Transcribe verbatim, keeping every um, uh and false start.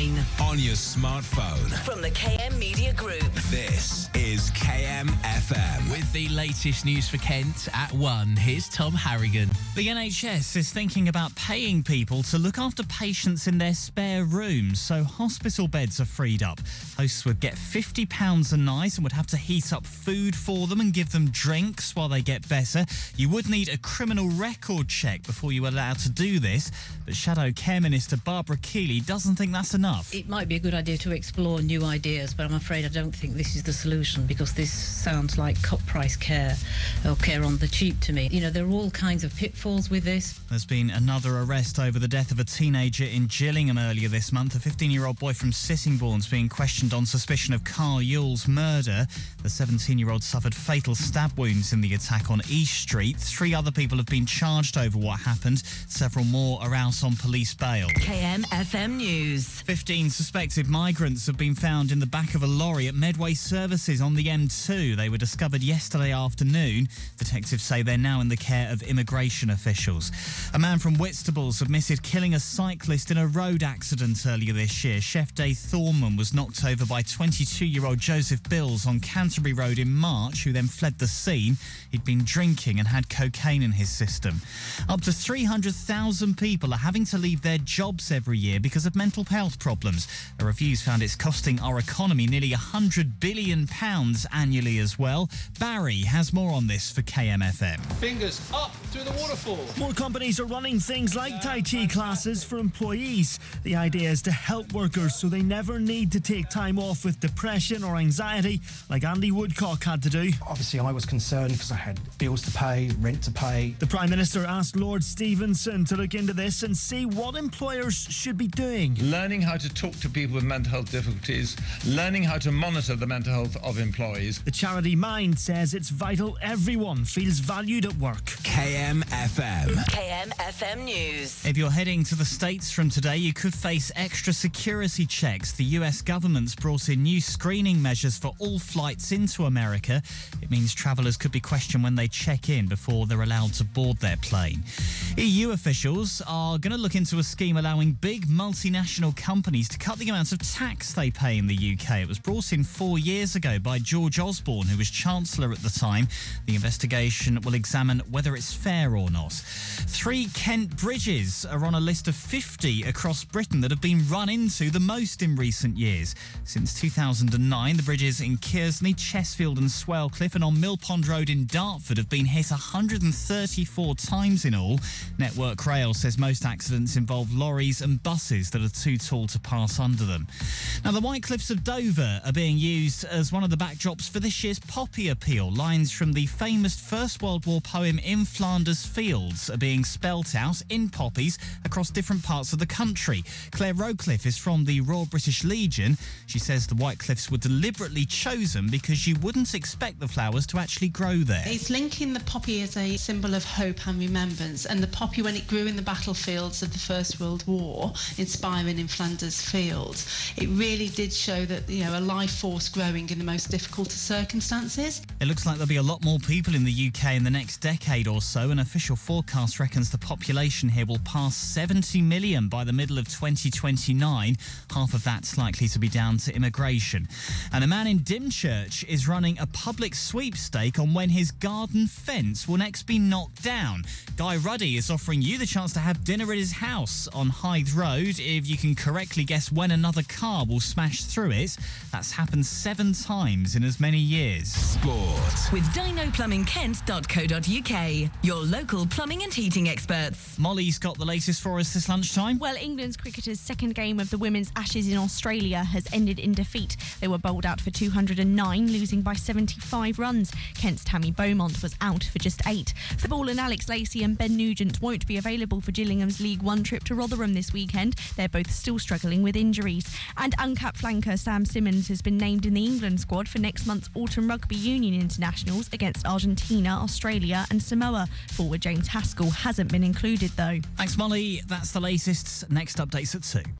online. On your smartphone. From the K M Media Group. This is K M F M. With the latest news for Kent at one, here's Tom Harrigan. The N H S is thinking about paying people to look after patients in their spare rooms, so hospital beds are freed up. Hosts would get fifty pounds a night and would have to heat up food for them and give them drinks while they get better. You would need a criminal record check before you were allowed to do this, but Shadow Care Minister Barbara Keeley doesn't think that's enough. It might be a good idea to explore new ideas, but I'm afraid I don't think this is the solution, because this sounds like cut-price care or care on the cheap to me. You know, there are all kinds of pitfalls with this. There's been another arrest over the death of a teenager in Gillingham earlier this month. A fifteen-year-old boy from Sittingbourne's being questioned on suspicion of Carl Yule's murder. The seventeen-year-old suffered fatal stab wounds in the attack on East Street. Three other people have been charged over what happened. Several more are out on police bail. K M F M News. fifteen suspected migrants have been found in the back of a lorry at Medway Services on the M two. They were discovered yesterday afternoon. Detectives say they're now in the care of immigration officials. A man from Whitstables admitted killing a cyclist in a road accident earlier this year. Chef Day Thorman was knocked over by twenty-two-year-old Joseph Bills on Canterbury Road in March, who then fled the scene. He'd been drinking and had cocaine in his system. Up to three hundred thousand people are having to leave their jobs every year because of mental health problems. A review's found it's costing our economy nearly one hundred billion pounds annually as well. Barry has more on this for K M F M. Fingers up through the waterfall. More companies are running things like Tai Chi classes for employees. The idea is to help workers so they never need to take time off with depression or anxiety like Andy Woodcock had to do. Obviously, I was concerned because I had bills to pay, rent to pay. The Prime Minister asked Lord Stevenson to look into this and see what employers should be doing. Learning how to talk to people with mental health difficulties, learning how to monitor the mental health of employees. The charity Mind says it's vital everyone feels valued at work. K M F M. K M F M News. If you're heading to the States from today, you could face extra security checks. The U S government's brought in new screening measures for all flights into America. It means travellers could be questioned when they check in before they're allowed to board their plane. E U officials are going to look into a scheme allowing big multinational companies to cut the amount of tax they pay in the U K. It was brought in four years ago by George Osborne, who was Chancellor at the time. The investigation will examine whether it's fair or not. Three Kent bridges are on a list of fifty across Britain that have been run into the most in recent years. Since two thousand nine, the bridges in Kearsley, Chesfield and Swalcliffe and on Mill Pond Road in Dartford have been hit one hundred thirty-four times in all. Network Rail says most accidents involve lorries and buses that are too tall to pass under them. Now, the White Cliffs of Dover are being used as one of the backdrops for this year's Poppy Appeal. Lines from the famous First World War poem In Flanders Fields are being spelt out in poppies across different parts of the country. Claire Rowcliffe is from the Royal British Legion. She says the White Cliffs were deliberately chosen because you wouldn't expect the flowers to actually grow there. It's linking the poppy as a symbol of hope and remembrance, and the poppy, when it grew in the battlefields of the First World War, inspiring in Flanders Fields, it really did show that, you know, a life force growing in the most difficult of circumstances. It looks like there'll be a lot more people in the U K in the next decade or so. An official forecast reckons the population here will pass seventy million by the middle of twenty twenty-nine. Half of that's likely to be down to immigration. And a man in Dymchurch is running a public sweepstake on when his garden fence will next be knocked down. Guy Ruddy is offering you the chance to have dinner at his house on Hythe Road if you can correctly guess when another car will smash through it. That's happened seven times in as many years. Sport. With dino plumbing kent dot co dot U K, your local plumbing and heating experts. Molly's got the latest for us this lunchtime. Well, England's cricketers' second game of the Women's Ashes in Australia has ended in defeat. They were bowled out for two hundred nine, losing by seventy-five runs. Kent's Tammy Beaumont was out for just eight. For ball and Alex Lacey and Ben Nugent won't be available for Gillingham's League One trip to Rotherham this weekend. They're both still struggling with injuries. And uncapped flanker Sam Simmons has been named in the England squad for next month's Autumn Rugby Union internationals against Argentina, Australia and Samoa. Forward James Haskell hasn't been included though. Thanks, Molly. That's the latest. Next updates at two.